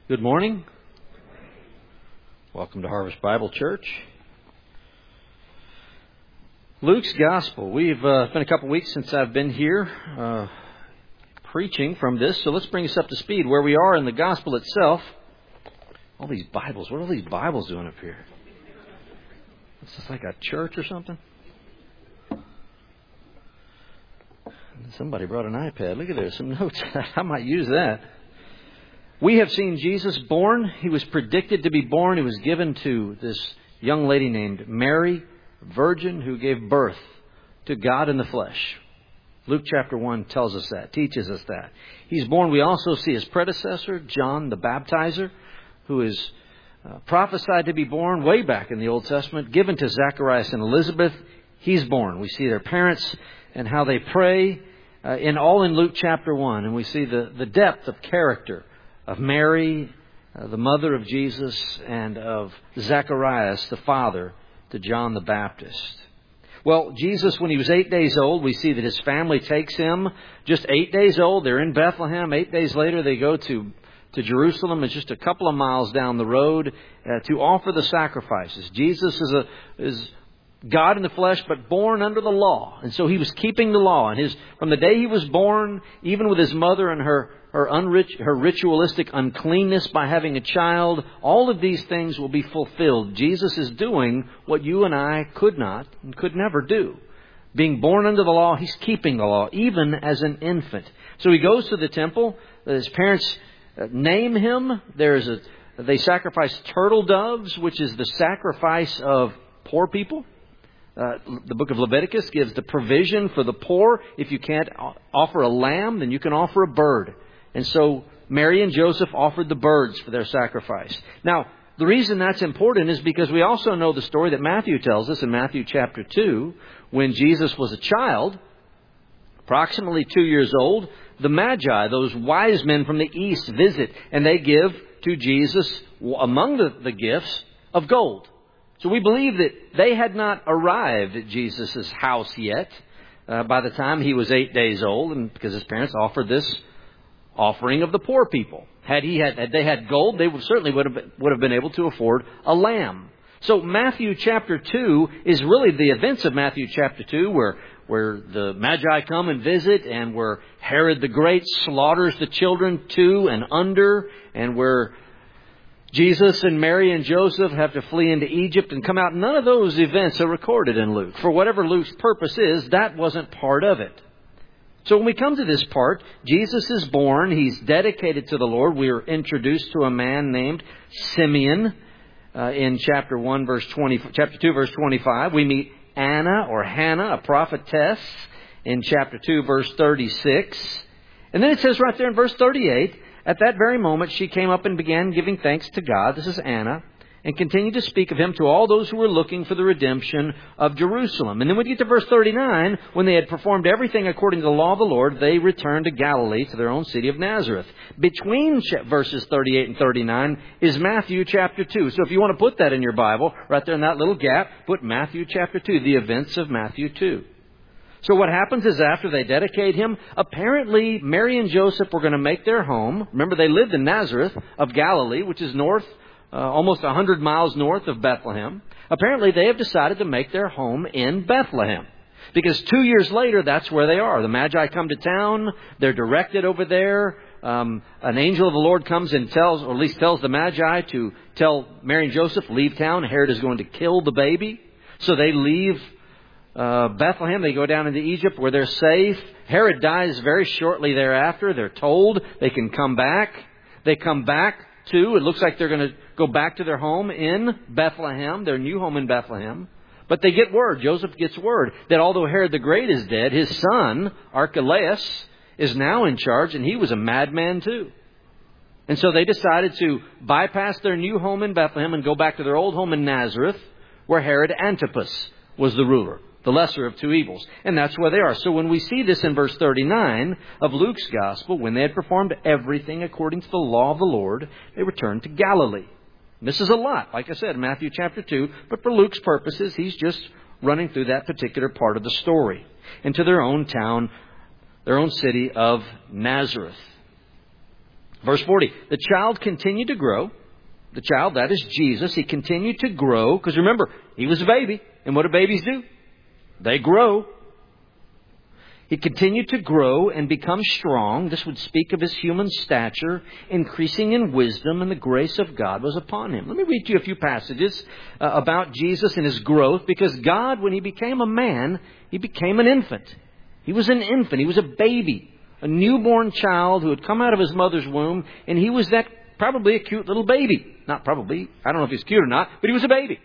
Good morning. Welcome to Harvest Bible Church. Luke's Gospel. We've been a couple weeks since I've been here preaching from this, so let's bring us up to speed where we are in the Gospel itself. All these Bibles. What are all these Bibles doing up here? Is this like a church or something? Somebody brought an iPad. Look at there, some notes. I might use that. We have seen Jesus born. He was predicted to be born. He was given to this young lady named Mary, virgin, who gave birth to God in the flesh. Luke chapter 1 tells us that, teaches us that. He's born. We also see his predecessor, John the Baptizer, who is prophesied to be born way back in the Old Testament, given to Zacharias and Elizabeth. He's born. We see their parents and how they pray in Luke chapter 1. And we see the depth of character of Mary, the mother of Jesus, and of Zacharias, the father to John the Baptist. Well, Jesus, when he was 8 days old, we see that his family takes him. Just 8 days old, they're in Bethlehem. 8 days later, they go to Jerusalem. It's just a couple of miles down the road to offer the sacrifices. Jesus is God in the flesh, but born under the law. And so he was keeping the law. And from the day he was born, even with his mother and her ritualistic uncleanness by having a child, all of these things will be fulfilled. Jesus is doing what you and I could not and could never do. Being born under the law, he's keeping the law, even as an infant. So he goes to the temple. His parents name him. They sacrifice turtle doves, which is the sacrifice of poor people. The book of Leviticus gives the provision for the poor. If you can't offer a lamb, then you can offer a bird. And so Mary and Joseph offered the birds for their sacrifice. Now, the reason that's important is because we also know the story that Matthew tells us in Matthew chapter 2. When Jesus was a child, approximately 2 years old, the Magi, those wise men from the east, visit. And they give to Jesus, among the gifts, of gold. So we believe that they had not arrived at Jesus' house yet by the time he was 8 days old, and because his parents offered this offering of the poor people. Had they had gold, they certainly would have been able to afford a lamb. So Matthew chapter 2 is really the events of Matthew chapter 2 where the Magi come and visit, and where Herod the Great slaughters the children 2 and under, and where Jesus and Mary and Joseph have to flee into Egypt and come out. None of those events are recorded in Luke. For whatever Luke's purpose is, that wasn't part of it. So when we come to this part, Jesus is born. He's dedicated to the Lord. We are introduced to a man named Simeon in chapter 2, verse 25. We meet Anna or Hannah, a prophetess, in chapter 2, verse 36. And then it says right there in verse 38, at that very moment she came up and began giving thanks to God. This is Anna. And continued to speak of him to all those who were looking for the redemption of Jerusalem. And then when we get to verse 39, when they had performed everything according to the law of the Lord, they returned to Galilee, to their own city of Nazareth. Between verses 38 and 39 is Matthew chapter 2. So if you want to put that in your Bible, right there in that little gap, put Matthew chapter 2, the events of Matthew 2. So what happens is after they dedicate him, apparently Mary and Joseph were going to make their home. Remember, they lived in Nazareth of Galilee, which is almost 100 miles north of Bethlehem. Apparently, they have decided to make their home in Bethlehem. Because 2 years later, that's where they are. The Magi come to town. They're directed over there. An angel of the Lord comes and tells the Magi to tell Mary and Joseph, leave town. Herod is going to kill the baby. So they leave Bethlehem. They go down into Egypt where they're safe. Herod dies very shortly thereafter. They're told they can come back. They come back it looks like they're going to go back to their home in Bethlehem, their new home in Bethlehem. But they get word, Joseph gets word, that although Herod the Great is dead, his son, Archelaus, is now in charge, and he was a madman too. And so they decided to bypass their new home in Bethlehem and go back to their old home in Nazareth, where Herod Antipas was the ruler, the lesser of two evils. And that's where they are. So when we see this in verse 39 of Luke's Gospel, when they had performed everything according to the law of the Lord, they returned to Galilee. And this is a lot, like I said, Matthew chapter 2. But for Luke's purposes, he's just running through that particular part of the story. Into their own town, their own city of Nazareth. Verse 40, the child continued to grow. The child, that is Jesus, he continued to grow. Because remember, he was a baby. And what do babies do? They grow. He continued to grow and become strong. This would speak of his human stature, increasing in wisdom, and the grace of God was upon him. Let me read to you a few passages about Jesus and his growth, because God, when he became a man, he became an infant. He was an infant. He was a baby, a newborn child who had come out of his mother's womb, and he was that probably a cute little baby. Not probably. I don't know if he's cute or not, but he was a baby.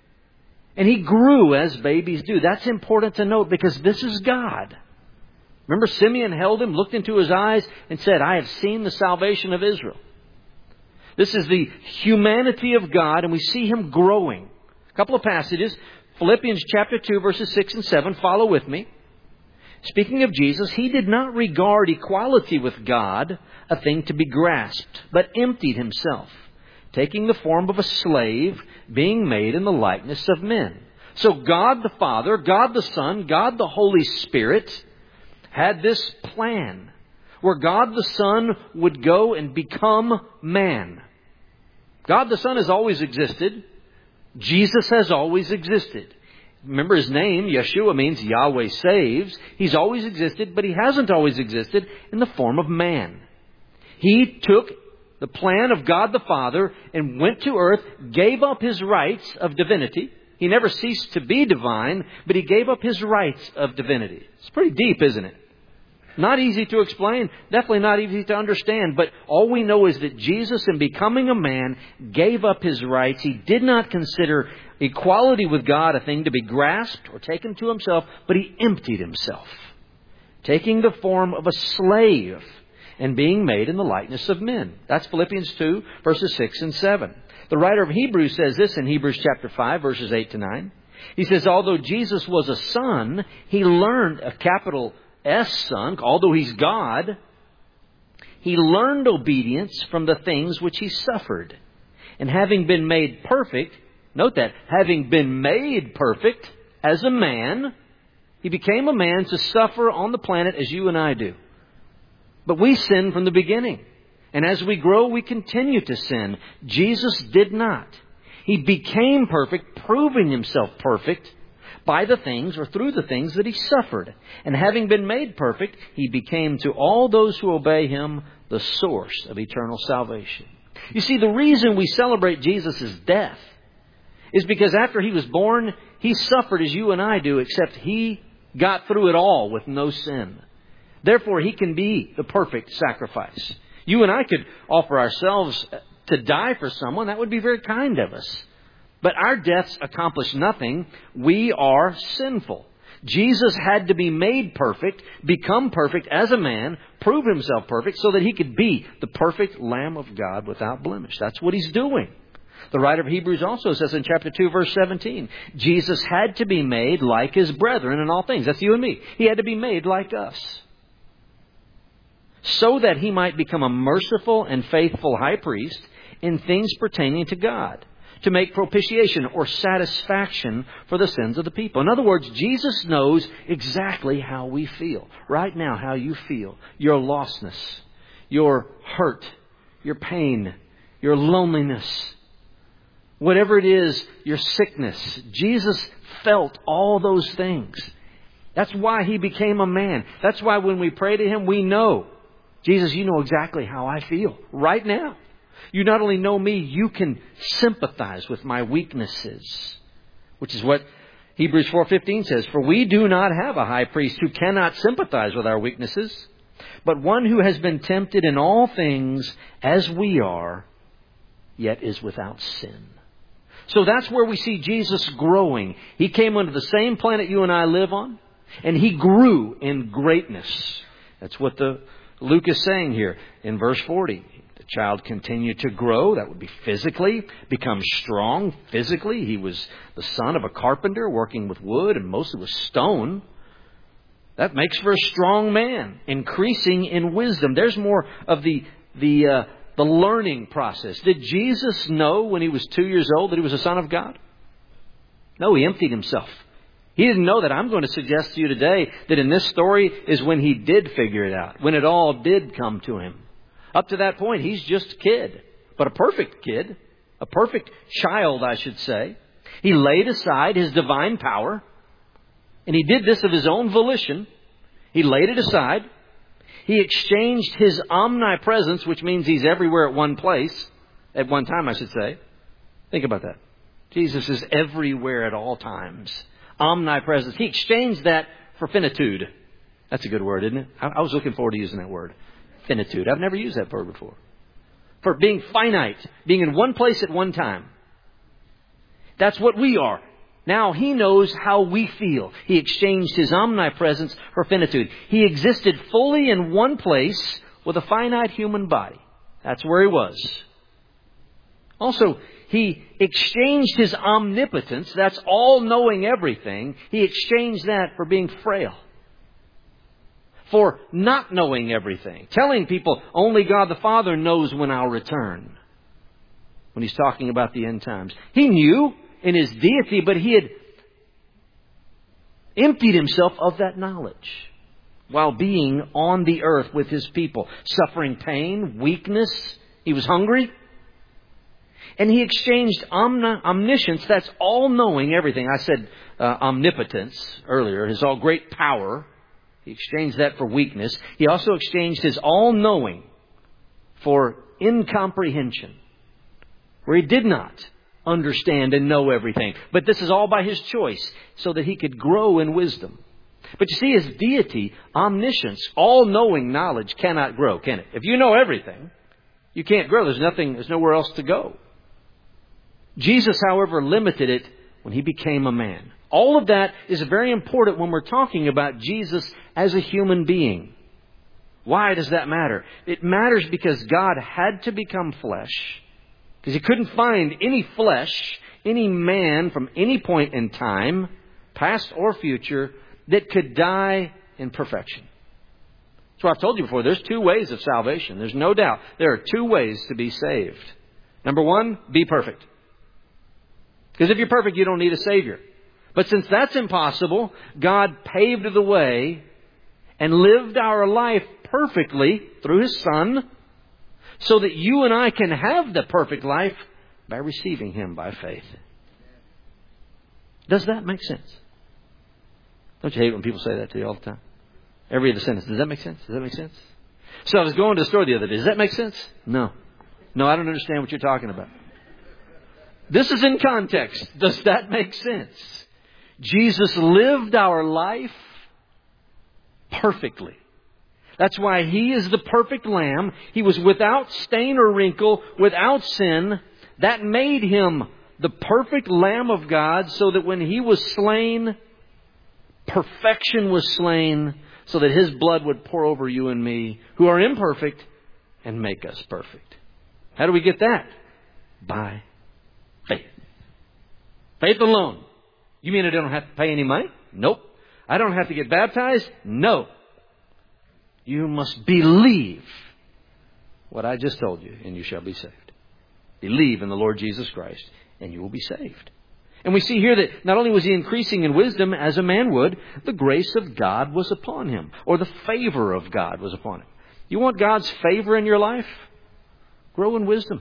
And he grew as babies do. That's important to note, because this is God. Remember, Simeon held him, looked into his eyes, and said, I have seen the salvation of Israel. This is the humanity of God, and we see him growing. A couple of passages. Philippians chapter 2, verses 6 and 7. Follow with me. Speaking of Jesus, he did not regard equality with God a thing to be grasped, but emptied himself, taking the form of a slave, being made in the likeness of men. So God the Father, God the Son, God the Holy Spirit had this plan where God the Son would go and become man. God the Son has always existed. Jesus has always existed. Remember, his name, Yeshua, means Yahweh saves. He's always existed, but he hasn't always existed in the form of man. He took the plan of God the Father and went to earth, gave up his rights of divinity. He never ceased to be divine, but he gave up his rights of divinity. It's pretty deep, isn't it? Not easy to explain, definitely not easy to understand, but all we know is that Jesus, in becoming a man, gave up his rights. He did not consider equality with God a thing to be grasped or taken to himself, but he emptied himself, taking the form of a slave and being made in the likeness of men. That's Philippians 2, verses 6 and 7. The writer of Hebrews says this in Hebrews chapter 5, verses 8 to 9. He says, although Jesus was a son, he learned, a capital S son, although he's God, he learned obedience from the things which he suffered. And having been made perfect, note that, having been made perfect as a man, he became a man to suffer on the planet as you and I do. But we sin from the beginning. And as we grow, we continue to sin. Jesus did not. He became perfect, proving himself perfect by the things or through the things that he suffered. And having been made perfect, he became to all those who obey him the source of eternal salvation. You see, the reason we celebrate Jesus' death is because after he was born, he suffered as you and I do, except he got through it all with no sin. Therefore, he can be the perfect sacrifice. You and I could offer ourselves to die for someone. That would be very kind of us. But our deaths accomplish nothing. We are sinful. Jesus had to be made perfect, become perfect as a man, prove himself perfect so that he could be the perfect Lamb of God without blemish. That's what he's doing. The writer of Hebrews also says in chapter 2, verse 17, Jesus had to be made like his brethren in all things. That's you and me. He had to be made like us, so that he might become a merciful and faithful high priest in things pertaining to God, to make propitiation or satisfaction for the sins of the people. In other words, Jesus knows exactly how we feel. Right now, how you feel. Your lostness, your hurt, your pain, your loneliness, whatever it is, your sickness. Jesus felt all those things. That's why he became a man. That's why when we pray to him, we know, Jesus, you know exactly how I feel right now. You not only know me, you can sympathize with my weaknesses, which is what Hebrews 4:15 says. For we do not have a high priest who cannot sympathize with our weaknesses, but one who has been tempted in all things as we are, yet is without sin. So that's where we see Jesus growing. He came onto the same planet you and I live on, and he grew in greatness. That's what Luke is saying here in verse 40. The child continued to grow. That would be physically, become strong physically. He was the son of a carpenter working with wood and mostly with stone. That makes for a strong man, increasing in wisdom. There's more of the learning process. Did Jesus know when he was 2 years old that he was the Son of God? No, he emptied himself. He didn't know that. I'm going to suggest to you today that in this story is when he did figure it out, when it all did come to him. Up to that point, he's just a kid, but a perfect kid, a perfect child, I should say. He laid aside his divine power, and he did this of his own volition. He laid it aside. He exchanged his omnipresence, which means he's everywhere at one place, at one time, I should say. Think about that. Jesus is everywhere at all times. Omnipresence. He exchanged that for finitude. That's a good word, isn't it? I was looking forward to using that word. Finitude. I've never used that word before. For being finite, being in one place at one time. That's what we are. Now he knows how we feel. He exchanged his omnipresence for finitude. He existed fully in one place with a finite human body. That's where he was. Also, he exchanged his omnipotence, that's all-knowing everything. He exchanged that for being frail. For not knowing everything. Telling people only God the Father knows when I'll return. When he's talking about the end times. He knew in his deity, but he had emptied himself of that knowledge while being on the earth with his people. Suffering pain, weakness. He was hungry. And he exchanged omniscience, that's all-knowing everything. I said omnipotence earlier, his all great power. He exchanged that for weakness. He also exchanged his all-knowing for incomprehension, where he did not understand and know everything. But this is all by his choice, so that he could grow in wisdom. But you see, his deity, omniscience, all-knowing knowledge cannot grow, can it? If you know everything, you can't grow. There's nowhere else to go. Jesus, however, limited it when he became a man. All of that is very important when we're talking about Jesus as a human being. Why does that matter? It matters because God had to become flesh, because he couldn't find any flesh, any man from any point in time, past or future, that could die in perfection. That's what I've told you before. There's two ways of salvation. There's no doubt. There are two ways to be saved. Number one, be perfect. Because if you're perfect, you don't need a Savior. But since that's impossible, God paved the way and lived our life perfectly through His Son, so that you and I can have the perfect life by receiving Him by faith. Does that make sense? Don't you hate when people say that to you all the time? Every other sentence. Does that make sense? Does that make sense? So I was going to the store the other day. Does that make sense? No. No, I don't understand what you're talking about. This is in context. Does that make sense? Jesus lived our life perfectly. That's why He is the perfect Lamb. He was without stain or wrinkle, without sin. That made Him the perfect Lamb of God, so that when He was slain, perfection was slain, so that His blood would pour over you and me, who are imperfect, and make us perfect. How do we get that? By faith. Faith alone. You mean I don't have to pay any money? Nope. I don't have to get baptized? No. You must believe what I just told you, and you shall be saved. Believe in the Lord Jesus Christ, and you will be saved. And we see here that not only was He increasing in wisdom as a man would, the grace of God was upon Him, or the favor of God was upon Him. You want God's favor in your life? Grow in wisdom.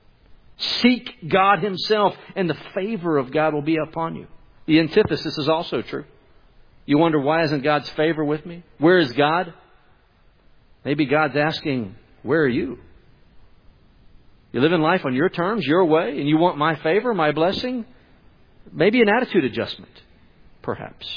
Seek God Himself, and the favor of God will be upon you. The antithesis is also true. You wonder, why isn't God's favor with me? Where is God? Maybe God's asking, where are you? You live in life on your terms, your way, and you want my favor, my blessing? Maybe an attitude adjustment, perhaps.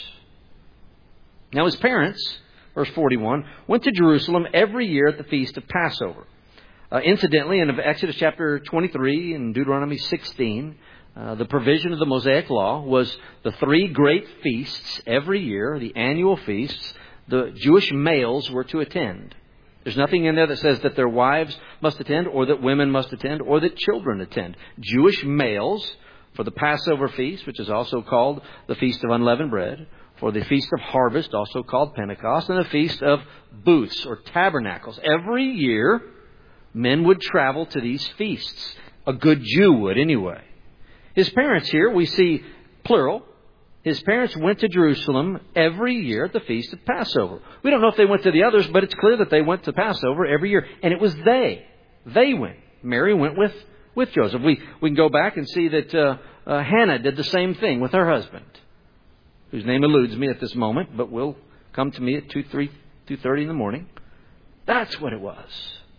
Now His parents, verse 41, went to Jerusalem every year at the feast of Passover. Incidentally, in Exodus chapter 23 and Deuteronomy 16, the provision of the Mosaic Law was the three great feasts every year, the annual feasts, the Jewish males were to attend. There's nothing in there that says that their wives must attend, or that women must attend, or that children attend. Jewish males for the Passover feast, which is also called the Feast of Unleavened Bread, for the Feast of Harvest, also called Pentecost, and the Feast of Booths or Tabernacles. Every year, men would travel to these feasts. A good Jew would anyway. His parents here, we see plural, his parents went to Jerusalem every year at the feast of Passover. We don't know if they went to the others, but it's clear that they went to Passover every year. And it was they. They went. Mary went with Joseph. We can go back and see that Hannah did the same thing with her husband, whose name eludes me at this moment, but will come to me at 2:30 in the morning. That's what it was.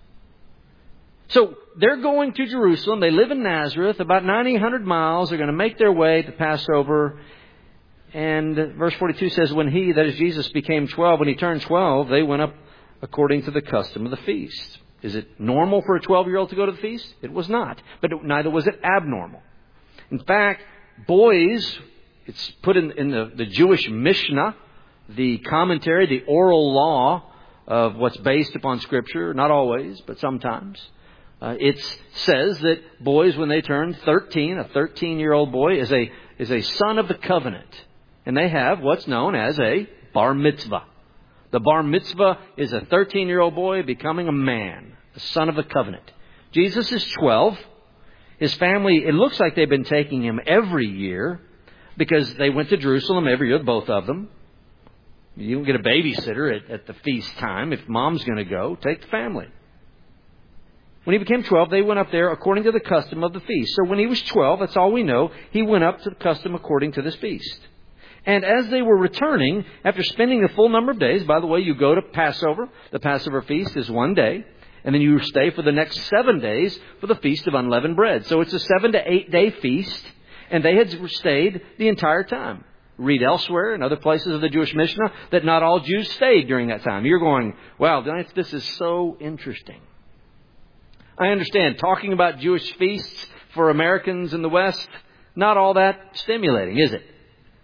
So they're going to Jerusalem. They live in Nazareth, about 900 miles. They're going to make their way to Passover. And verse 42 says, when he, that is Jesus, became 12, when he turned 12, they went up according to the custom of the feast. Is it normal for a 12-year-old to go to the feast? It was not. But neither was it abnormal. In fact, boys, it's put in the Jewish Mishnah, the commentary, the oral law of what's based upon Scripture, not always, but sometimes. It says that boys, when they turn 13, a 13-year-old boy is a son of the covenant. And they have what's known as a bar mitzvah. The bar mitzvah is a 13-year-old boy becoming a man, a son of the covenant. Jesus is 12. His family, it looks like they've been taking him every year because they went to Jerusalem every year, both of them. You don't get a babysitter at the feast time. If mom's going to go, take the family. When he became 12, they went up there according to the custom of the feast. So when he was 12, that's all we know, he went up to the custom according to this feast. And as they were returning, after spending the full number of days, by the way, you go to Passover. The Passover feast is 1 day. And then you stay for the next 7 days for the Feast of Unleavened Bread. So it's a 7 to 8 day feast. And they had stayed the entire time. Read elsewhere in other places of the Jewish Mishnah that not all Jews stayed during that time. You're going, wow, this is so interesting. I understand talking about Jewish feasts for Americans in the West, not all that stimulating, is it?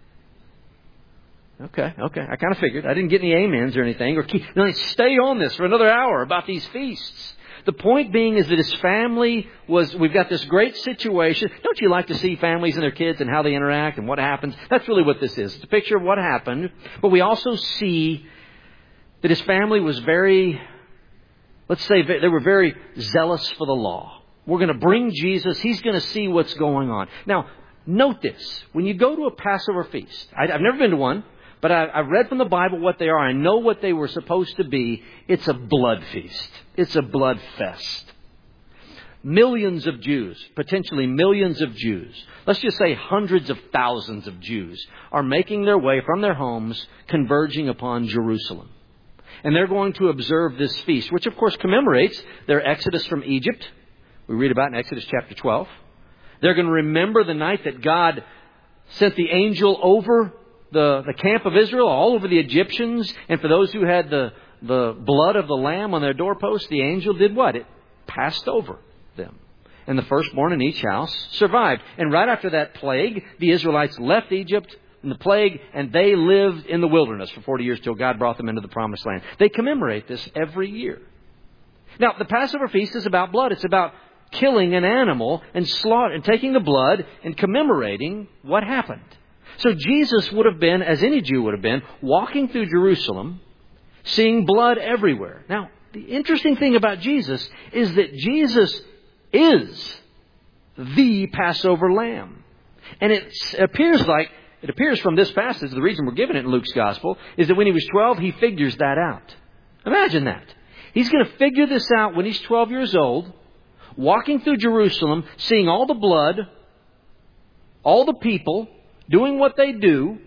Okay. I kind of figured. I didn't get any amens or anything. Stay on this for another hour about these feasts. The point being is that his family we've got this great situation. Don't you like to see families and their kids and how they interact and what happens? That's really what this is. It's a picture of what happened. But we also see that his family was very, let's say they were very zealous for the law. We're going to bring Jesus. He's going to see what's going on. Now, note this. When you go to a Passover feast, I've never been to one. But I read from the Bible what they are. I know what they were supposed to be. It's a blood feast. It's a blood fest. Millions of Jews, potentially millions of Jews, let's just say hundreds of thousands of Jews, are making their way from their homes, converging upon Jerusalem. And they're going to observe this feast, which of course commemorates their exodus from Egypt. We read about in Exodus chapter 12. They're going to remember the night that God sent the angel over the camp of Israel, all over the Egyptians. And for those who had the blood of the lamb on their doorposts, the angel did what? It passed over them. And the firstborn in each house survived. And right after that plague, the Israelites left Egypt in the plague, and they lived in the wilderness for 40 years till God brought them into the promised land. They commemorate this every year. Now, the Passover feast is about blood. It's about killing an animal and taking the blood and commemorating what happened. So Jesus would have been, as any Jew would have been, walking through Jerusalem, seeing blood everywhere. Now, the interesting thing about Jesus is that Jesus is the Passover lamb. And it appears from this passage, the reason we're given it in Luke's Gospel, is that when he was 12, he figures that out. Imagine that. He's going to figure this out when he's 12 years old, walking through Jerusalem, seeing all the blood, all the people, doing what they do,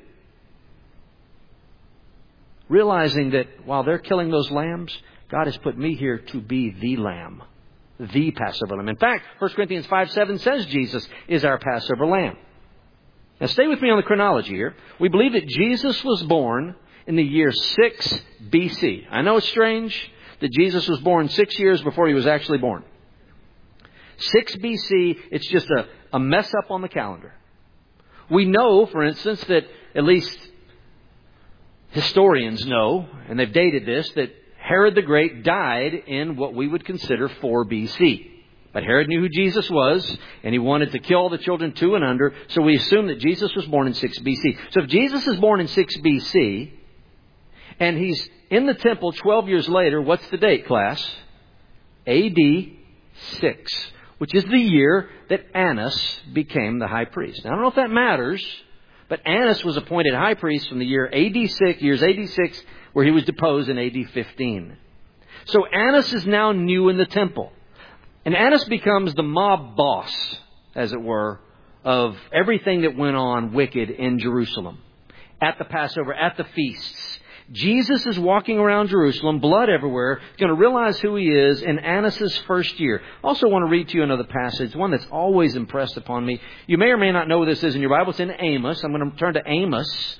realizing that while they're killing those lambs, God has put me here to be the lamb, the Passover lamb. In fact, 1 Corinthians 5:7 says Jesus is our Passover lamb. Now stay with me on the chronology here. We believe that Jesus was born in the year 6 BC. I know it's strange that Jesus was born 6 years before he was actually born. 6 BC, it's just a mess up on the calendar. We know, for instance, that at least historians know, and they've dated this, that Herod the Great died in what we would consider 4 BC. But Herod knew who Jesus was, and he wanted to kill all the children 2 and under, so we assume that Jesus was born in 6 BC. So if Jesus is born in 6 BC, and he's in the temple 12 years later, what's the date, class? AD 6. Which is the year that Annas became the high priest. Now, I don't know if that matters, But Annas was appointed high priest from the years AD 6, where he was deposed in AD 15. So Annas is now new in the temple. And Annas becomes the mob boss, as it were, of everything that went on wicked in Jerusalem. At the Passover, at the feasts. Jesus is walking around Jerusalem, blood everywhere, going to realize who he is in Annas' first year. Also want to read to you another passage, one that's always impressed upon me. You may or may not know what this is in your Bible. It's in Amos. I'm going to turn to Amos.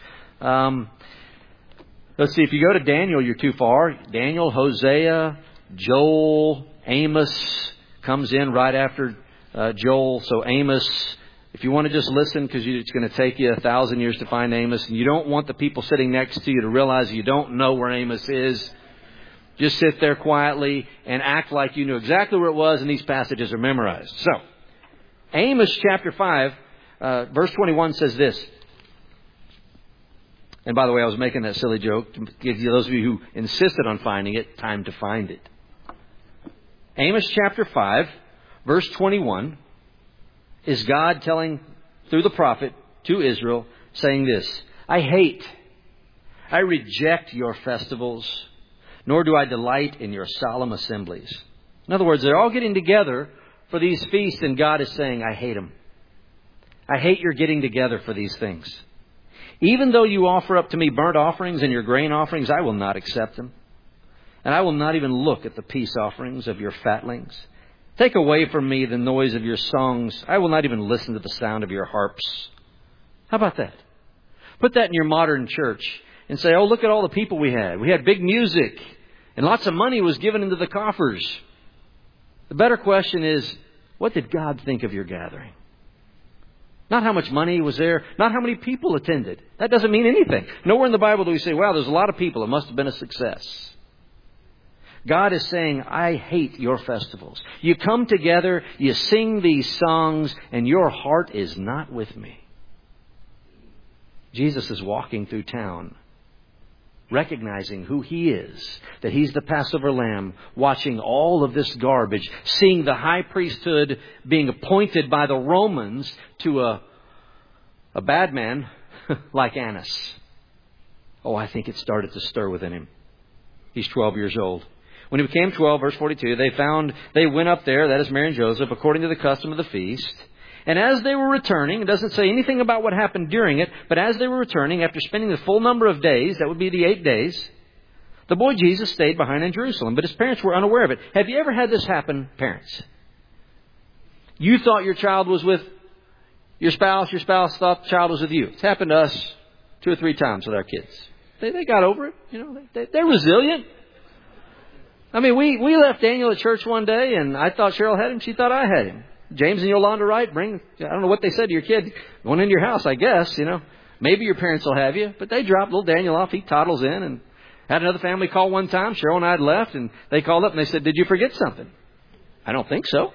Let's see, if you go to Daniel, you're too far. Daniel, Hosea, Joel, Amos comes in right after Joel. So Amos, if you want to just listen, because it's going to take you 1,000 years to find Amos, and you don't want the people sitting next to you to realize you don't know where Amos is, just sit there quietly and act like you knew exactly where it was, and these passages are memorized. So, Amos chapter 5, verse 21 says this. And by the way, I was making that silly joke to give you, those of you who insisted on finding it, time to find it. Amos chapter 5, verse 21, is God telling, through the prophet, to Israel, saying this: I reject your festivals, nor do I delight in your solemn assemblies. In other words, they're all getting together for these feasts, and God is saying, I hate them. I hate your getting together for these things. Even though you offer up to me burnt offerings and your grain offerings, I will not accept them. And I will not even look at the peace offerings of your fatlings. Take away from me the noise of your songs. I will not even listen to the sound of your harps. How about that? Put that in your modern church and say, oh, look at all the people we had. We had big music and lots of money was given into the coffers. The better question is, what did God think of your gathering? Not how much money was there, not how many people attended. That doesn't mean anything. Nowhere in the Bible do we say, wow, there's a lot of people. It must have been a success. God is saying, I hate your festivals. You come together, you sing these songs, and your heart is not with me. Jesus is walking through town, recognizing who He is, that He's the Passover Lamb, watching all of this garbage, seeing the high priesthood being appointed by the Romans to a bad man like Annas. Oh, I think it started to stir within him. He's 12 years old. When he became 12, verse 42, they went up there, that is Mary and Joseph, according to the custom of the feast. And as they were returning, it doesn't say anything about what happened during it, but as they were returning, after spending the full number of days, that would be the 8 days, the boy Jesus stayed behind in Jerusalem, but his parents were unaware of it. Have you ever had this happen, parents? You thought your child was with your spouse thought the child was with you. It's happened to us 2 or 3 times with our kids. They got over it. You know, they're resilient. I mean, we left Daniel at church one day, and I thought Cheryl had him. She thought I had him. James and Yolanda Wright, I don't know what they said to your kid going into your house, I guess, you know. Maybe your parents will have you. But they dropped little Daniel off. He toddles in, and had another family call one time. Cheryl and I had left, and they called up and they said, did you forget something? I don't think so.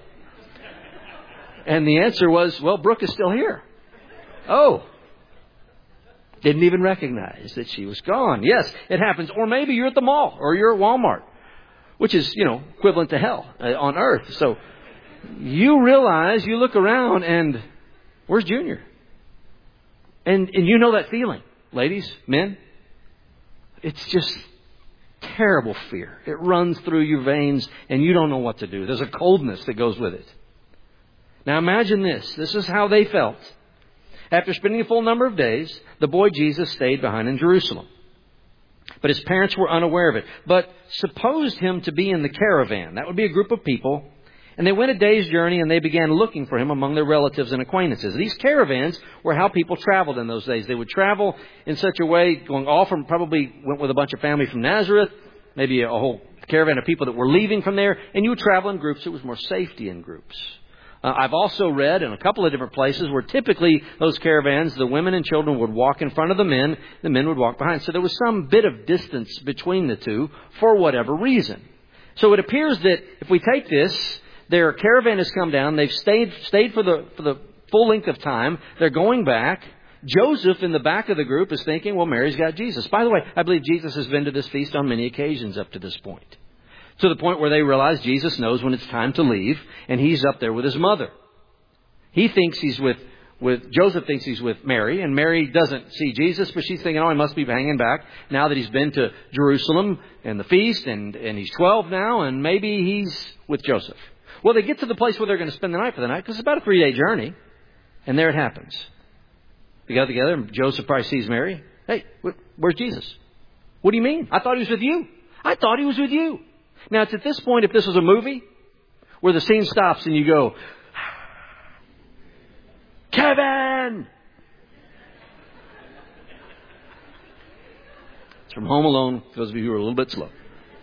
And the answer was, well, Brooke is still here. Oh. Didn't even recognize that she was gone. Yes, it happens. Or maybe you're at the mall or you're at Walmart, which is, equivalent to hell on earth. So you realize, you look around and where's Junior? And you know that feeling, ladies, men. It's just terrible fear. It runs through your veins and you don't know what to do. There's a coldness that goes with it. Now imagine this. This is how they felt. After spending a full number of days, the boy Jesus stayed behind in Jerusalem. But his parents were unaware of it, but supposed him to be in the caravan. That would be a group of people. And they went a day's journey and they began looking for him among their relatives and acquaintances. These caravans were how people traveled in those days. They would travel in such a way, probably went with a bunch of family from Nazareth, maybe a whole caravan of people that were leaving from there. And you would travel in groups. It was more safety in groups. I've also read in a couple of different places where typically those caravans, the women and children would walk in front of the men would walk behind. So there was some bit of distance between the two for whatever reason. So it appears that if we take this, their caravan has come down. They've stayed for the full length of time. They're going back. Joseph in the back of the group is thinking, well, Mary's got Jesus. By the way, I believe Jesus has been to this feast on many occasions up to this point. To the point where they realize Jesus knows when it's time to leave, and he's up there with his mother. He thinks he's with Joseph thinks he's with Mary, and Mary doesn't see Jesus, but she's thinking, oh, he must be hanging back now that he's been to Jerusalem and the feast, and he's 12 now, and maybe he's with Joseph. Well, they get to the place where they're going to spend the night for the night, because it's about a 3-day journey, and there it happens. They got together, and Joseph probably sees Mary. Hey, where's Jesus? What do you mean? I thought he was with you. I thought he was with you. Now, it's at this point, if this was a movie, where the scene stops and you go, Kevin! It's from Home Alone, for those of you who are a little bit slow.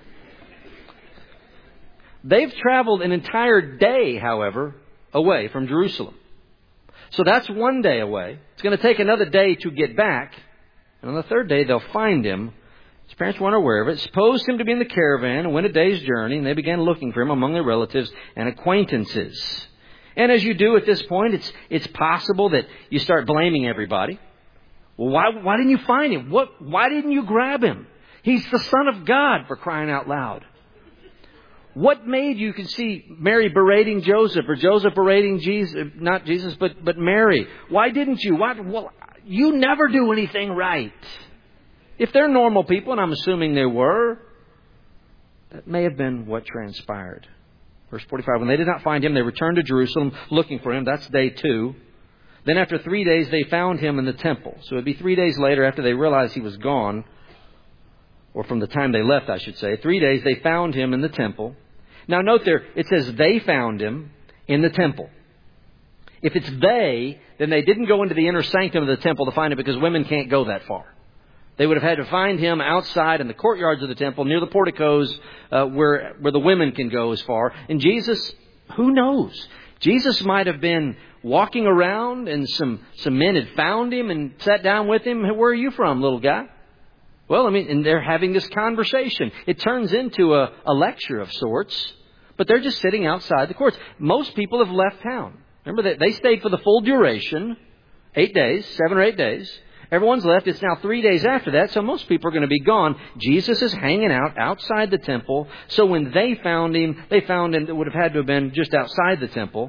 They've traveled an entire day, however, away from Jerusalem. So that's one day away. It's going to take another day to get back. And on the third day, they'll find him. His parents weren't aware of it. Supposed him to be in the caravan and went a day's journey. And they began looking for him among their relatives and acquaintances. And as you do at this point, it's possible that you start blaming everybody. Well, why didn't you find him? Why didn't you grab him? He's the Son of God, for crying out loud. What made you can see Mary berating Joseph, or Joseph berating Jesus, not Jesus, but Mary? Why didn't you? Well, you never do anything right. If they're normal people, and I'm assuming they were, that may have been what transpired. Verse 45, when they did not find him, they returned to Jerusalem looking for him. That's day 2. Then after 3 days, they found him in the temple. So it would be 3 days later after they realized he was gone, or from the time they left, I should say. 3 days, they found him in the temple. Now note there, it says they found him in the temple. If it's they, then they didn't go into the inner sanctum of the temple to find him, because women can't go that far. They would have had to find him outside in the courtyards of the temple, near the porticos, where the women can go as far. And Jesus, who knows? Jesus might have been walking around, and some men had found him and sat down with him. Where are you from, little guy? Well, and they're having this conversation. It turns into a lecture of sorts, but they're just sitting outside the courts. Most people have left town. Remember that they stayed for the full duration, 8 days, 7 or 8 days. Everyone's left. It's now 3 days after that, so most people are going to be gone. Jesus is hanging out outside the temple. So when they found him that would have had to have been just outside the temple.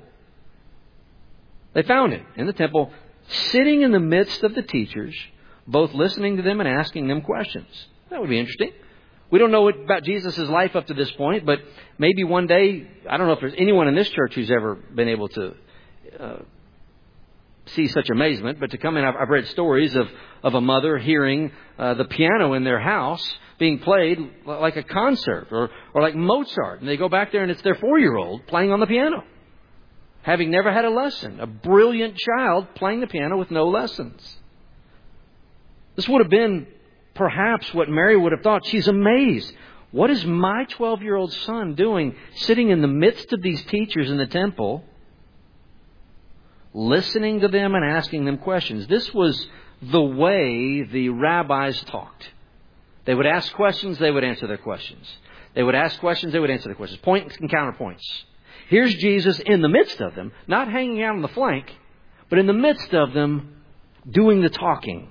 They found him in the temple, sitting in the midst of the teachers, both listening to them and asking them questions. That would be interesting. We don't know about Jesus' life up to this point, but maybe one day, I don't know if there's anyone in this church who's ever been able to see such amazement, but to come in, I've read stories of a mother hearing the piano in their house being played like a concert or like Mozart. And they go back there and it's their 4-year-old playing on the piano, having never had a lesson. A brilliant child playing the piano with no lessons. This would have been perhaps what Mary would have thought. She's amazed. What is my 12-year-old son doing sitting in the midst of these teachers in the temple, listening to them and asking them questions? This was the way the rabbis talked. They would ask questions, they would answer their questions. They would ask questions, they would answer their questions. Points and counterpoints. Here's Jesus in the midst of them, not hanging out on the flank, but in the midst of them doing the talking.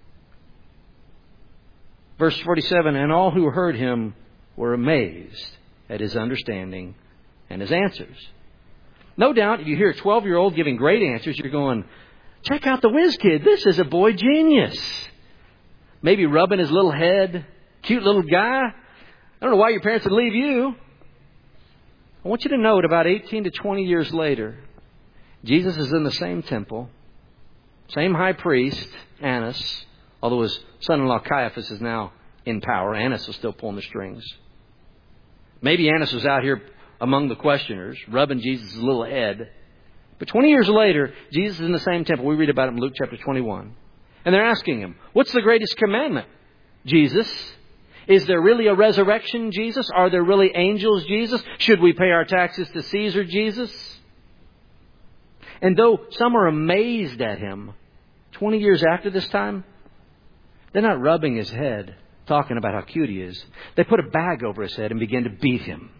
Verse 47, and all who heard him were amazed at his understanding and his answers. No doubt, if you hear a 12-year-old giving great answers, you're going, check out the whiz kid. This is a boy genius. Maybe rubbing his little head. Cute little guy. I don't know why your parents would leave you. I want you to note about 18 to 20 years later, Jesus is in the same temple, same high priest, Annas, although his son-in-law Caiaphas is now in power. Annas is still pulling the strings. Maybe Annas was out here among the questioners, rubbing Jesus' little head. But 20 years later, Jesus is in the same temple. We read about it in Luke chapter 21. And they're asking him, what's the greatest commandment, Jesus? Is there really a resurrection, Jesus? Are there really angels, Jesus? Should we pay our taxes to Caesar, Jesus? And though some are amazed at him, 20 years after this time, they're not rubbing his head, talking about how cute he is. They put a bag over his head and begin to beat him.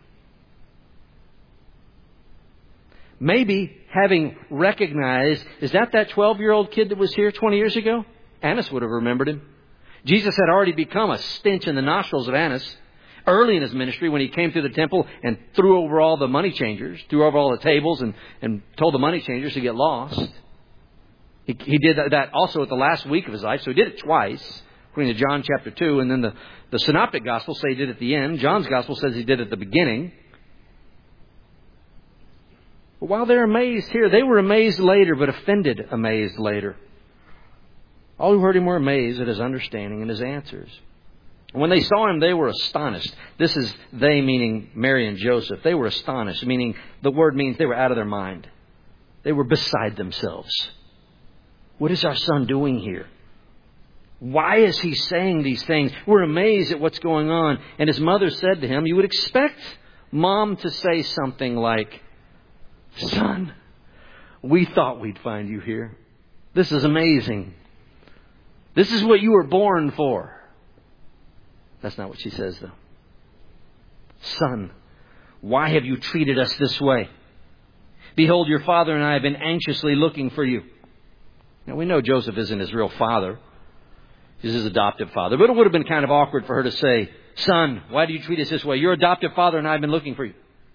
Maybe having recognized, is that 12-year-old kid that was here 20 years ago? Annas would have remembered him. Jesus had already become a stench in the nostrils of Annas early in his ministry when he came through the temple and threw over all the money changers, threw over all the tables and told the money changers to get lost. He did that also at the last week of his life, so he did it twice, according to John chapter 2, and then the Synoptic Gospels say he did it at the end. John's Gospel says he did it at the beginning. But while they're amazed here, they were amazed later, but offended amazed later. All who heard him were amazed at his understanding and his answers. And when they saw him, they were astonished. This is they, meaning Mary and Joseph. They were astonished, meaning the word means they were out of their mind. They were beside themselves. What is our son doing here? Why is he saying these things? We're amazed at what's going on. And his mother said to him, you would expect Mom to say something like, Son, we thought we'd find you here. This is amazing. This is what you were born for. That's not what she says, though. Son, why have you treated us this way? Behold, your father and I have been anxiously looking for you. Now, we know Joseph isn't his real father. He's his adoptive father. But it would have been kind of awkward for her to say, Son, why do you treat us this way? Your adoptive father and I have been looking for you.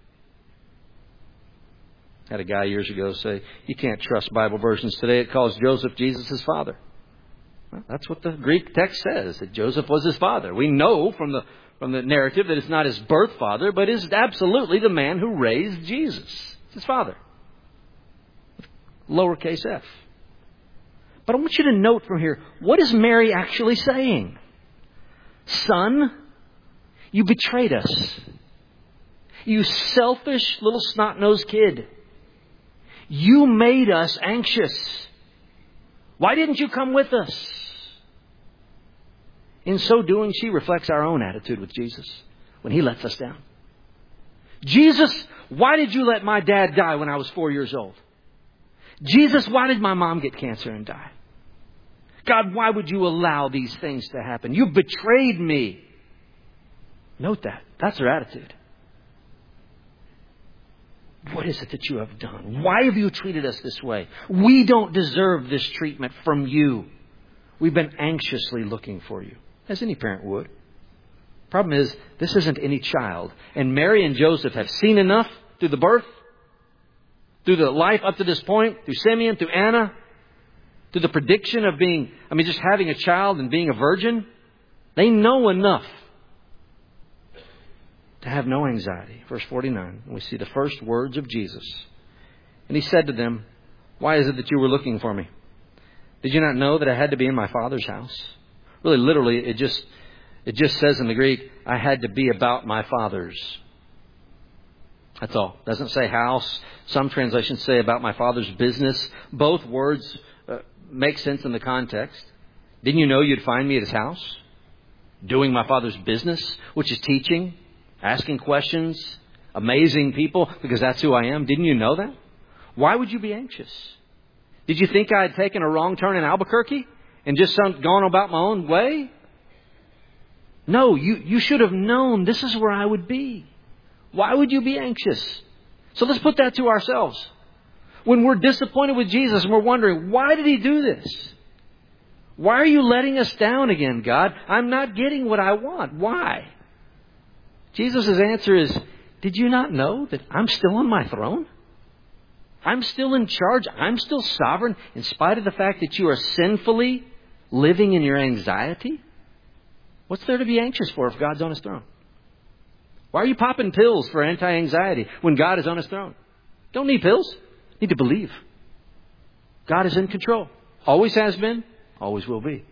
I had a guy years ago say, you can't trust Bible versions today. It calls Joseph Jesus' father. Well, that's what the Greek text says, that Joseph was his father. We know from the narrative that it's not his birth father, but is absolutely the man who raised Jesus. It's his father. Lowercase f. But I want you to note from here, what is Mary actually saying? Son, you betrayed us. You selfish little snot-nosed kid. You made us anxious. Why didn't you come with us? In so doing, she reflects our own attitude with Jesus when He lets us down. Jesus, why did you let my dad die when I was 4 years old? Jesus, why did my mom get cancer and die? God, why would you allow these things to happen? You betrayed me. Note that. That's her attitude. What is it that you have done? Why have you treated us this way? We don't deserve this treatment from you. We've been anxiously looking for you, as any parent would. Problem is, this isn't any child. And Mary and Joseph have seen enough through the birth, through the life up to this point, through Simeon, through Anna, through the prediction of just having a child and being a virgin. They know enough to have no anxiety. Verse 49, we see the first words of Jesus. And He said to them, why is it that you were looking for me? Did you not know that I had to be in my Father's house? Really, literally, it just says in the Greek, I had to be about my Father's. That's all. It doesn't say house. Some translations say about my Father's business. Both words make sense in the context. Didn't you know you'd find me at His house? Doing my Father's business, which is teaching, asking questions, amazing people, because that's who I am. Didn't you know that? Why would you be anxious? Did you think I had taken a wrong turn in Albuquerque and just gone about my own way? No, you should have known this is where I would be. Why would you be anxious? So let's put that to ourselves. When we're disappointed with Jesus and we're wondering, why did He do this? Why are you letting us down again, God? I'm not getting what I want. Why? Jesus' answer is, did you not know that I'm still on my throne? I'm still in charge. I'm still sovereign in spite of the fact that you are sinfully living in your anxiety? What's there to be anxious for if God's on His throne? Why are you popping pills for anti-anxiety when God is on His throne? Don't need pills. Need to believe. God is in control. Always has been. Always will be.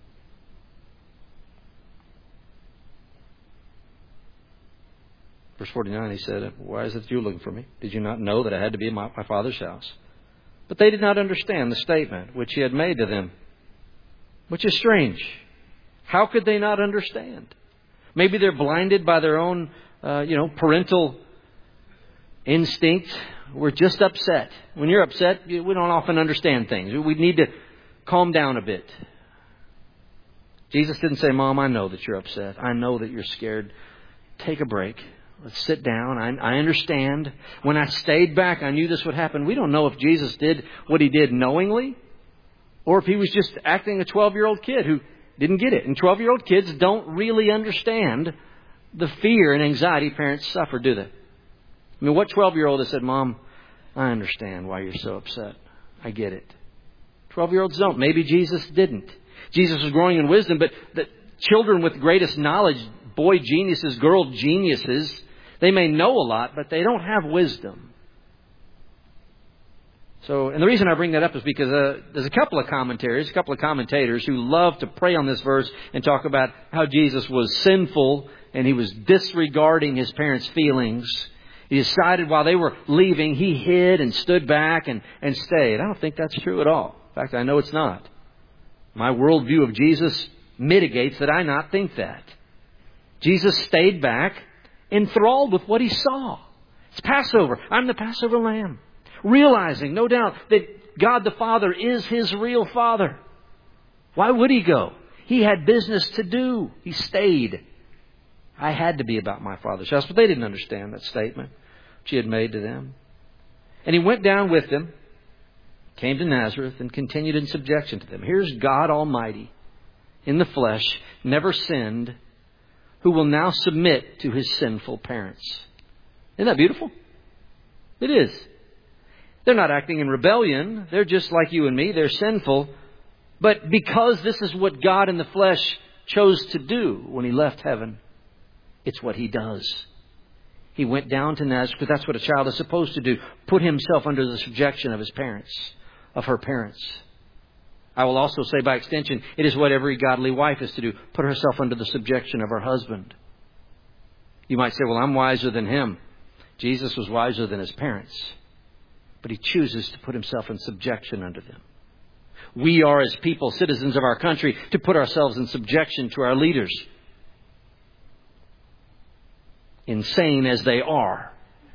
Verse 49, He said, why is it you're looking for me? Did you not know that I had to be in my Father's house? But they did not understand the statement which He had made to them, which is strange. How could they not understand? Maybe they're blinded by their own, parental instinct. We're just upset. When you're upset, we don't often understand things. We need to calm down a bit. Jesus didn't say, Mom, I know that you're upset. I know that you're scared. Take a break. Let's sit down. I understand. When I stayed back, I knew this would happen. We don't know if Jesus did what He did knowingly or if He was just acting a 12-year-old kid who didn't get it. And 12-year-old kids don't really understand the fear and anxiety parents suffer, do they? I mean, what 12-year-old has said, Mom, I understand why you're so upset. I get it. 12-year-olds don't. Maybe Jesus didn't. Jesus was growing in wisdom, but the children with greatest knowledge, boy geniuses, girl geniuses, they may know a lot, but they don't have wisdom. So, and the reason I bring that up is because there's a couple of commentators who love to pray on this verse and talk about how Jesus was sinful and He was disregarding His parents' feelings. He decided while they were leaving, He hid and stood back and stayed. I don't think that's true at all. In fact, I know it's not. My worldview of Jesus mitigates that I not think that. Jesus stayed back, enthralled with what He saw. It's Passover. I'm the Passover lamb. Realizing, no doubt, that God the Father is His real Father. Why would He go? He had business to do. He stayed. I had to be about my Father's house. But they didn't understand that statement she had made to them. And He went down with them, came to Nazareth, and continued in subjection to them. Here's God Almighty, in the flesh, never sinned, who will now submit to His sinful parents. Isn't that beautiful? It is. They're not acting in rebellion. They're just like you and me. They're sinful. But because this is what God in the flesh chose to do when He left heaven, it's what He does. He went down to Nazareth because that's what a child is supposed to do. Put himself under the subjection of his parents, of her parents. I will also say by extension, it is what every godly wife is to do. Put herself under the subjection of her husband. You might say, well, I'm wiser than him. Jesus was wiser than His parents. But He chooses to put Himself in subjection under them. We are, as people, citizens of our country, to put ourselves in subjection to our leaders. Insane as they are.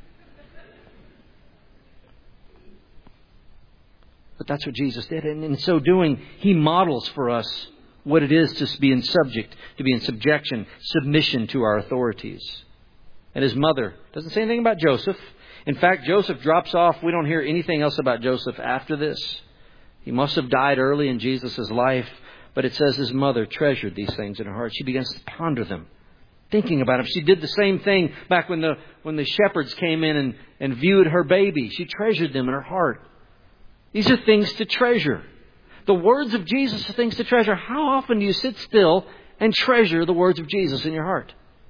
But that's what Jesus did. And in so doing, He models for us what it is to be in subjection, submission to our authorities. And His mother doesn't say anything about Joseph. In fact, Joseph drops off. We don't hear anything else about Joseph after this. He must have died early in Jesus' life. But it says His mother treasured these things in her heart. She begins to ponder them, thinking about them. She did the same thing back when the shepherds came in and viewed her baby. She treasured them in her heart. These are things to treasure. The words of Jesus are things to treasure. How often do you sit still and treasure the words of Jesus in your heart?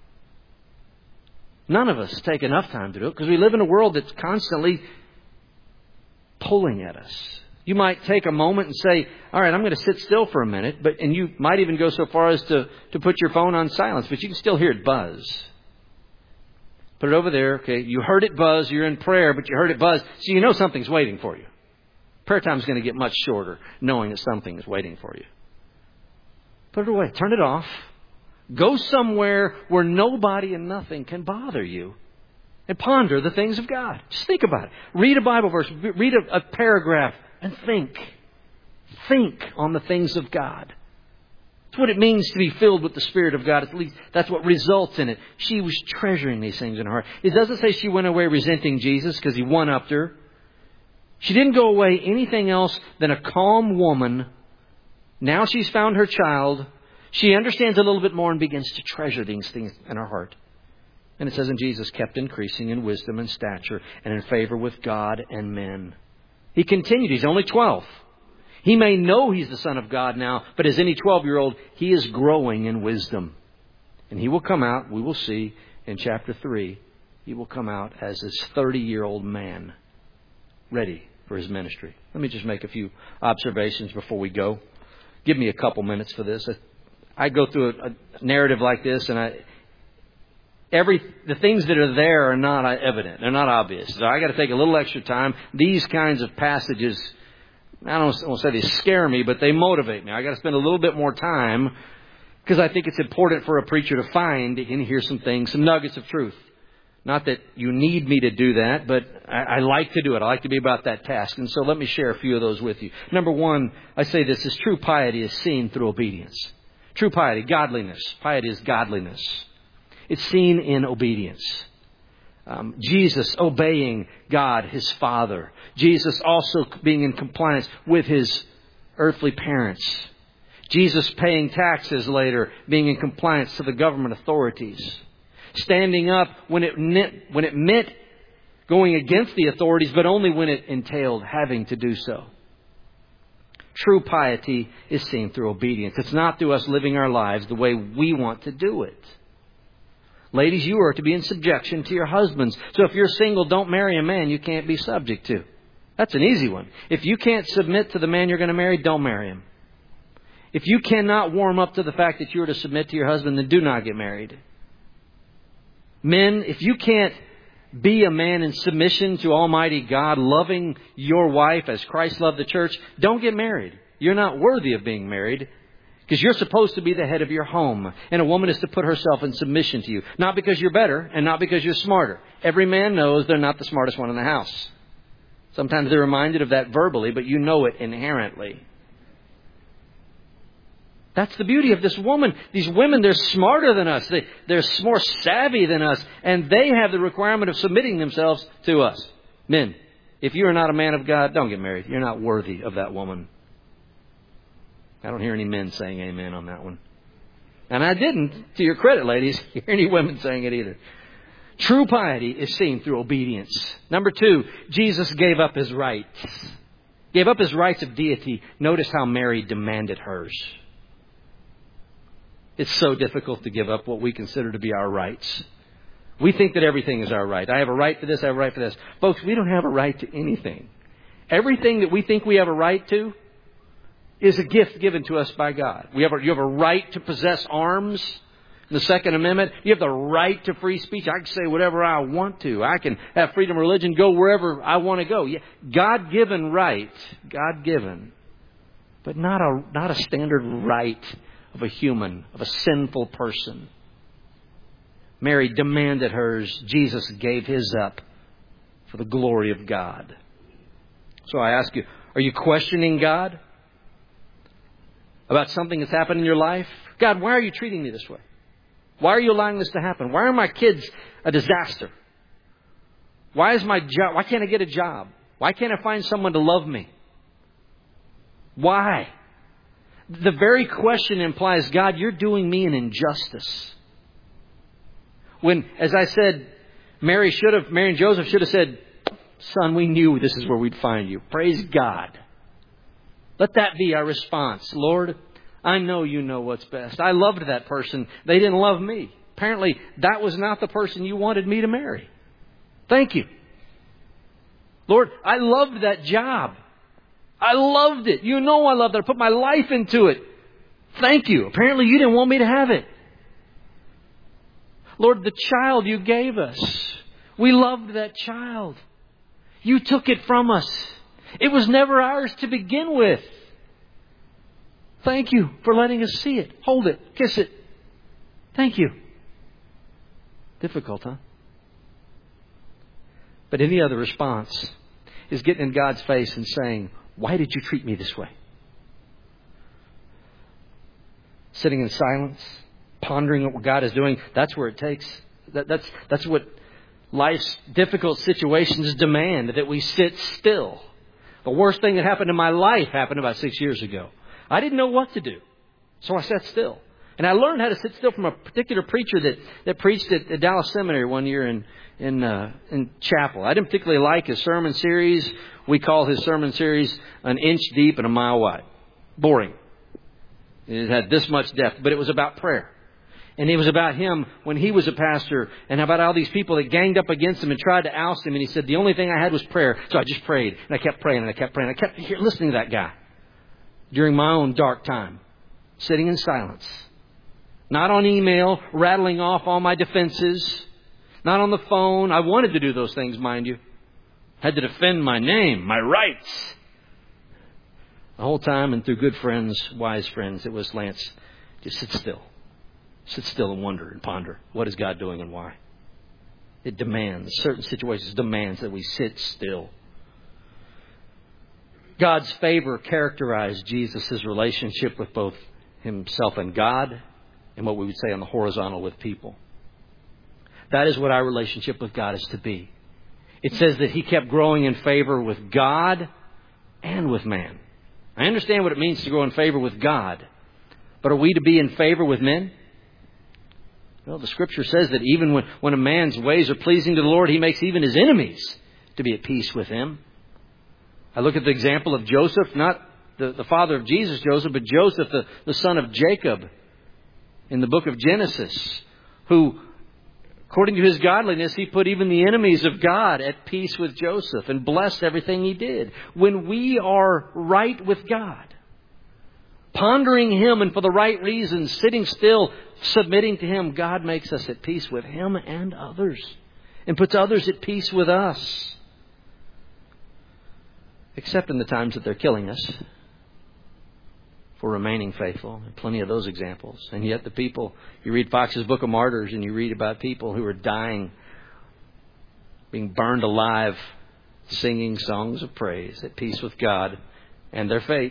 None of us take enough time to do it because we live in a world that's constantly pulling at us. You might take a moment and say, all right, I'm going to sit still for a minute. And you might even go so far as to put your phone on silence, but you can still hear it buzz. Put it over there. Okay, you heard it buzz. You're in prayer, but you heard it buzz. So you know something's waiting for you. Prayer time is going to get much shorter knowing that something is waiting for you. Put it away. Turn it off. Go somewhere where nobody and nothing can bother you and ponder the things of God. Just think about it. Read a Bible verse. Read a paragraph and think. Think on the things of God. It's what it means to be filled with the Spirit of God. At least that's what results in it. She was treasuring these things in her heart. It doesn't say she went away resenting Jesus because He one-upped her. She didn't go away anything else than a calm woman. Now she's found her child. She understands a little bit more and begins to treasure these things in her heart. And it says, and Jesus kept increasing in wisdom and stature and in favor with God and men. He continued. He's only 12. He may know He's the Son of God now, but as any 12-year-old, he is growing in wisdom. And He will come out, we will see in chapter 3, He will come out as this 30-year-old man ready for His ministry. Let me just make a few observations before we go. Give me a couple minutes for this. I go through a narrative like this, and the things that are there are not evident. They're not obvious. So I got to take a little extra time. These kinds of passages, I don't want to say they scare me, but they motivate me. I got to spend a little bit more time because I think it's important for a preacher to find and hear some things, some nuggets of truth. Not that you need me to do that, but I like to do it. I like to be about that task. And so let me share a few of those with you. Number one, I say this is true piety is seen through obedience. True piety, godliness. Piety is godliness. It's seen in obedience. Jesus obeying God, His Father. Jesus also being in compliance with His earthly parents. Jesus paying taxes later, being in compliance to the government authorities. Standing up when it meant going against the authorities, but only when it entailed having to do so. True piety is seen through obedience. It's not through us living our lives the way we want to do it. Ladies, you are to be in subjection to your husbands. So if you're single, don't marry a man you can't be subject to. That's an easy one. If you can't submit to the man you're going to marry, don't marry him. If you cannot warm up to the fact that you are to submit to your husband, then do not get married. Men, if you can't be a man in submission to Almighty God, loving your wife as Christ loved the church, don't get married. You're not worthy of being married. Because you're supposed to be the head of your home. And a woman is to put herself in submission to you. Not because you're better and not because you're smarter. Every man knows they're not the smartest one in the house. Sometimes they're reminded of that verbally, but you know it inherently. That's the beauty of this woman. These women, they're smarter than us. They're more savvy than us. And they have the requirement of submitting themselves to us. Men, if you are not a man of God, don't get married. You're not worthy of that woman. I don't hear any men saying amen on that one. And I didn't, to your credit, ladies, hear any women saying it either. True piety is seen through obedience. Number 2, Jesus gave up His rights. Gave up His rights of deity. Notice how Mary demanded hers. It's so difficult to give up what we consider to be our rights. We think that everything is our right. I have a right for this, I have a right for this. Folks, we don't have a right to anything. Everything that we think we have a right to is a gift given to us by God. You have a right to possess arms in the Second Amendment. You have the right to free speech. I can say whatever I want to. I can have freedom of religion, go wherever I want to go. Yeah, God-given right. God-given. But not a standard right of a human, of a sinful person. Mary demanded hers. Jesus gave His up for the glory of God. So I ask you, are you questioning God about something that's happened in your life? God, why are you treating me this way? Why are you allowing this to happen? Why are my kids a disaster? Why is my job? Why can't I get a job? Why can't I find someone to love me? Why? The very question implies, God, you're doing me an injustice. When, as I said, Mary and Joseph should have said, son, we knew this is where we'd find you. Praise God. Let that be our response. Lord, I know you know what's best. I loved that person. They didn't love me. Apparently, that was not the person you wanted me to marry. Thank you. Lord, I loved that job. I loved it. You know I loved it. I put my life into it. Thank you. Apparently, you didn't want me to have it. Lord, the child you gave us. We loved that child. You took it from us. It was never ours to begin with. Thank you for letting us see it, hold it, kiss it. Thank you. Difficult, huh? But any other response is getting in God's face and saying, why did you treat me this way? Sitting in silence, pondering what God is doing, that's where it takes. That's what life's difficult situations demand, that we sit still. The worst thing that happened in my life happened about 6 years ago. I didn't know what to do. So I sat still. And I learned how to sit still from a particular preacher that preached at Dallas Seminary one year in chapel. I didn't particularly like his sermon series. We call his sermon series an inch deep and a mile wide. Boring. It had this much depth, but it was about prayer. And it was about him when he was a pastor and about all these people that ganged up against him and tried to oust him. And he said, the only thing I had was prayer. So I just prayed. And I kept praying and I kept praying. I kept listening to that guy during my own dark time, sitting in silence. Not on email, rattling off all my defenses. Not on the phone. I wanted to do those things, mind you. Had to defend my name, my rights. The whole time, and through good friends, wise friends, it was, Lance, just sit still. Sit still and wonder and ponder. What is God doing and why? It demands, certain situations demands that we sit still. God's favor characterized Jesus' relationship with both Himself and God and what we would say on the horizontal with people. That is what our relationship with God is to be. It says that He kept growing in favor with God and with man. I understand what it means to grow in favor with God. But are we to be in favor with men? Well, the Scripture says that even when a man's ways are pleasing to the Lord, He makes even his enemies to be at peace with him. I look at the example of Joseph, not the father of Jesus, Joseph, but Joseph, the son of Jacob in the book of Genesis, who, according to his godliness, he put even the enemies of God at peace with Joseph and blessed everything he did. When we are right with God, pondering Him and for the right reasons, sitting still, submitting to Him, God makes us at peace with Him and others and puts others at peace with us. Except in the times that they're killing us for remaining faithful. There are plenty of those examples. And yet the people, you read Fox's Book of Martyrs and you read about people who are dying, being burned alive, singing songs of praise, at peace with God and their fate.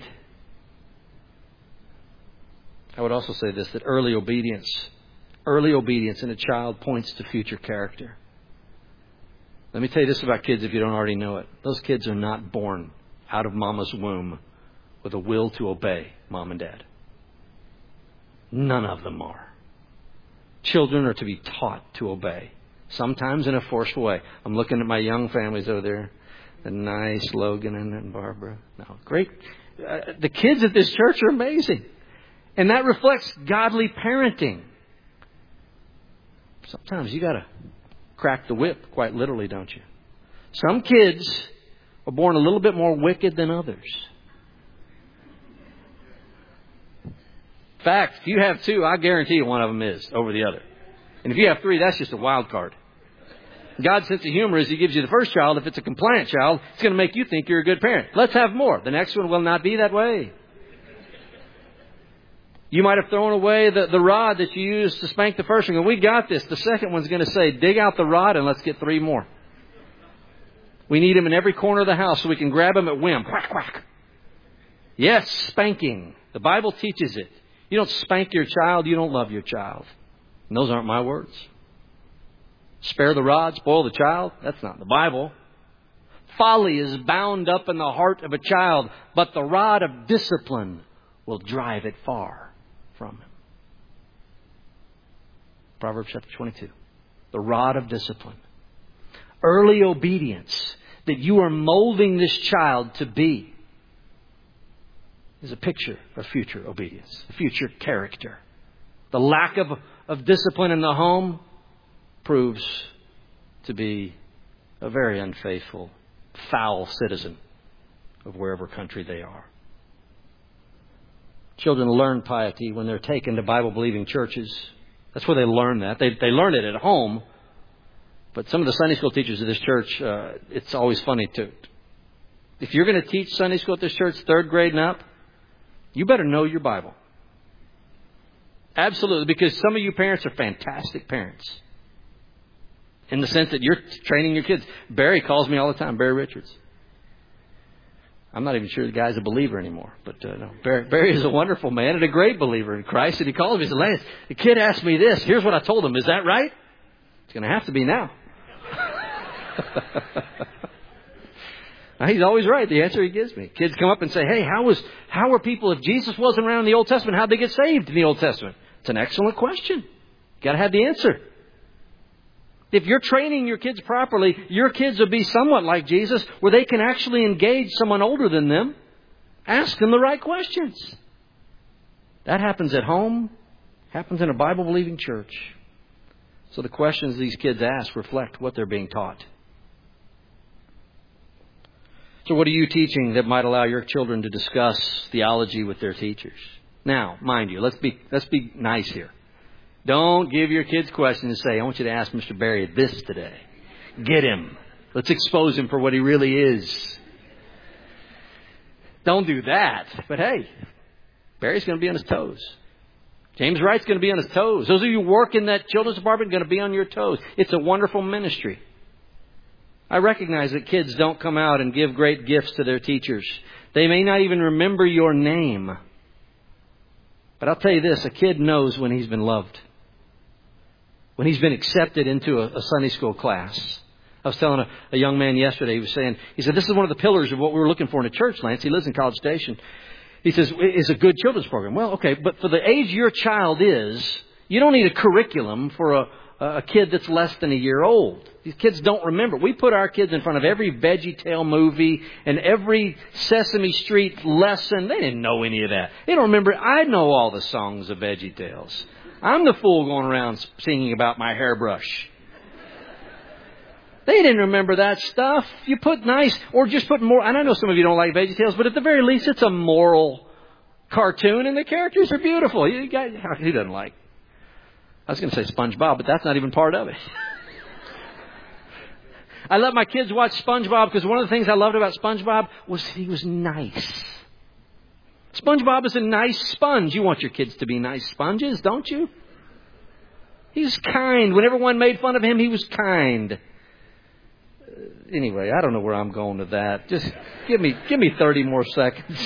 I would also say this, that early obedience in a child points to future character. Let me tell you this about kids if you don't already know it. Those kids are not born out of mama's womb with a will to obey mom and dad. None of them are. Children are to be taught to obey, sometimes in a forced way. I'm looking at my young families over there. The nice Logan and Barbara. No, great. The kids at this church are amazing. And that reflects godly parenting. Sometimes you got to crack the whip, quite literally, don't you? Some kids are born a little bit more wicked than others. In fact, if you have two, I guarantee you one of them is over the other. And if you have three, that's just a wild card. God's sense of humor is He gives you the first child. If it's a compliant child, it's going to make you think you're a good parent. Let's have more. The next one will not be that way. You might have thrown away the rod that you used to spank the first one. And we got this. The second one's going to say, dig out the rod and let's get 3 more. We need them in every corner of the house so we can grab them at whim. Quack, quack. Yes, spanking. The Bible teaches it. You don't spank your child, you don't love your child. And those aren't my words. Spare the rod, spoil the child. That's not the Bible. Folly is bound up in the heart of a child, but the rod of discipline will drive it far from him. Proverbs chapter 22. The rod of discipline. Early obedience that you are molding this child to be is a picture of future obedience, future character. The lack of discipline in the home proves to be a very unfaithful, foul citizen of wherever country they are. Children learn piety when they're taken to Bible-believing churches. That's where they learn that. They learn it at home. But some of the Sunday school teachers of this church, it's always funny to... If you're going to teach Sunday school at this church, 3rd grade and up, you better know your Bible. Absolutely, because some of you parents are fantastic parents. In the sense that you're training your kids. Barry calls me all the time, Barry Richards. I'm not even sure the guy's a believer anymore. But no, Barry is a wonderful man and a great believer in Christ. And he calls me and says, Lance, the kid asked me this. Here's what I told him. Is that right? It's going to have to be now. Now, he's always right. The answer he gives me. Kids come up and say, hey, how were people, if Jesus wasn't around in the Old Testament, how'd they get saved in the Old Testament? It's an excellent question. You got to have the answer. If you're training your kids properly, your kids will be somewhat like Jesus, where they can actually engage someone older than them, ask them the right questions. That happens at home, happens in a Bible-believing church. So the questions these kids ask reflect what they're being taught. So what are you teaching that might allow your children to discuss theology with their teachers? Now, mind you, let's be nice here. Don't give your kids questions and say, I want you to ask Mr. Barry this today. Get him. Let's expose him for what he really is. Don't do that. But hey, Barry's going to be on his toes. James Wright's going to be on his toes. Those of you who work in that children's department are going to be on your toes. It's a wonderful ministry. I recognize that kids don't come out and give great gifts to their teachers. They may not even remember your name. But I'll tell you this, a kid knows when he's been loved. When he's been accepted into a Sunday school class. I was telling a young man yesterday, he said, this is one of the pillars of what we were looking for in a church, Lance. He lives in College Station. He says, it's a good children's program. Well, okay, but for the age your child is, you don't need a curriculum for a kid that's less than a year old. These kids don't remember. We put our kids in front of every VeggieTale movie and every Sesame Street lesson. They didn't know any of that. They don't remember. I know all the songs of VeggieTales. I'm the fool going around singing about my hairbrush. They didn't remember that stuff. You put nice, or just put more, and I know some of you don't like VeggieTales, but at the very least it's a moral cartoon and the characters are beautiful. Who doesn't like? I was going to say SpongeBob, but that's not even part of it. I let my kids watch SpongeBob because one of the things I loved about SpongeBob was he was nice. SpongeBob is a nice sponge. You want your kids to be nice sponges, don't you? He was kind. When everyone made fun of him, he was kind. Anyway, I don't know where I'm going with that. Just give me 30 more seconds.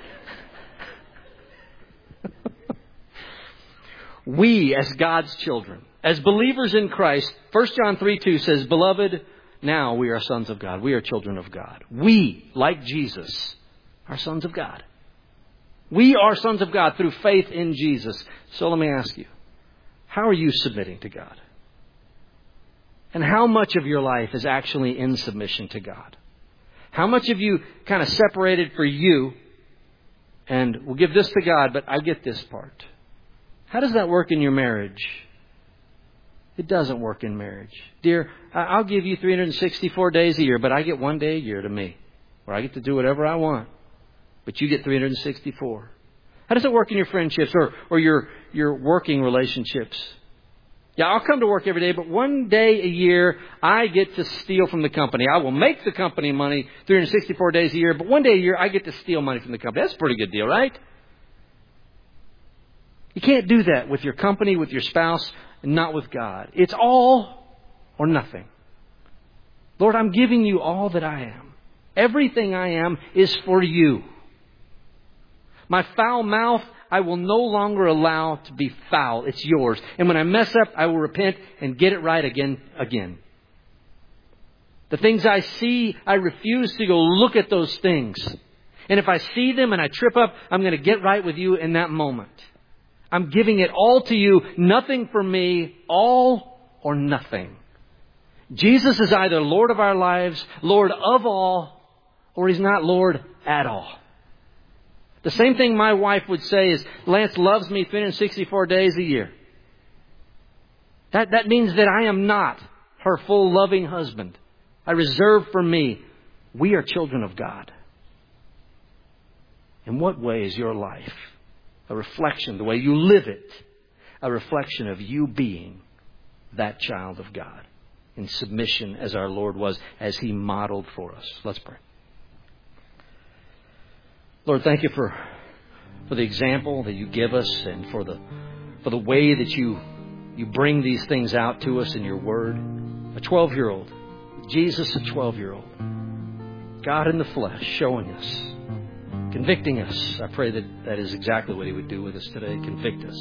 We, as God's children, as believers in Christ, 1 John 3:2 says, Beloved, now we are sons of God. We are children of God. We, like Jesus, are sons of God. We are sons of God through faith in Jesus. So let me ask you, how are you submitting to God? And how much of your life is actually in submission to God? How much of you kind of separated for you and we'll give this to God, but I get this part? How does that work in your marriage? It doesn't work in marriage. Dear, I'll give you 364 days a year, but I get one day a year to me, where I get to do whatever I want. But you get 364. How does it work in your friendships or your working relationships? Yeah, I'll come to work every day, but one day a year, I get to steal from the company. I will make the company money 364 days a year, but one day a year, I get to steal money from the company. That's a pretty good deal, right? You can't do that with your company, with your spouse, and not with God. It's all or nothing. Lord, I'm giving you all that I am. Everything I am is for you. My foul mouth, I will no longer allow to be foul. It's yours. And when I mess up, I will repent and get it right again. The things I see, I refuse to go look at those things. And if I see them and I trip up, I'm going to get right with you in that moment. I'm giving it all to you, nothing for me, all or nothing. Jesus is either Lord of our lives, Lord of all, or He's not Lord at all. The same thing my wife would say is, Lance loves me 364 days a year. That means that I am not her full loving husband. I reserve for me. We are children of God. In what way is your life a reflection, the way you live it, a reflection of you being that child of God in submission as our Lord was, as He modeled for us? Let's pray. Lord, thank you for the example that you give us and for the way that you bring these things out to us in your Word. A 12-year-old, Jesus, a 12-year-old, God in the flesh, showing us, convicting us. I pray that is exactly what He would do with us today, convict us.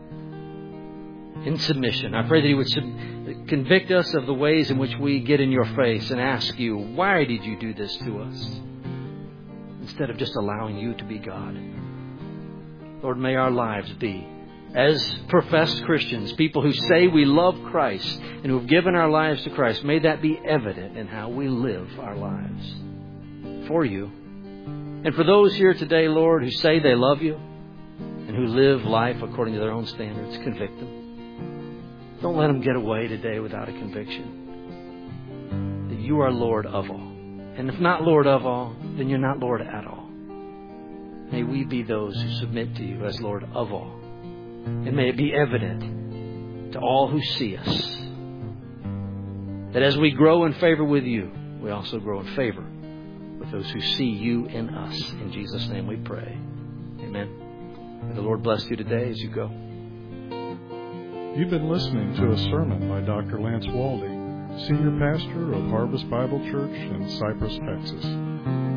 In submission, I pray that He would convict us of the ways in which we get in your face and ask you, why did you do this to us? Instead of just allowing you to be God. Lord, may our lives be, as professed Christians, people who say we love Christ and who have given our lives to Christ, may that be evident in how we live our lives for you. And for those here today, Lord, who say they love you and who live life according to their own standards, convict them. Don't let them get away today without a conviction that you are Lord of all. And if not Lord of all, then you're not Lord at all. May we be those who submit to you as Lord of all. And may it be evident to all who see us that as we grow in favor with you, we also grow in favor with those who see you in us. In Jesus' name we pray. Amen. May the Lord bless you today as you go. You've been listening to a sermon by Dr. Lance Waldie, Senior Pastor of Harvest Bible Church in Cypress, Texas.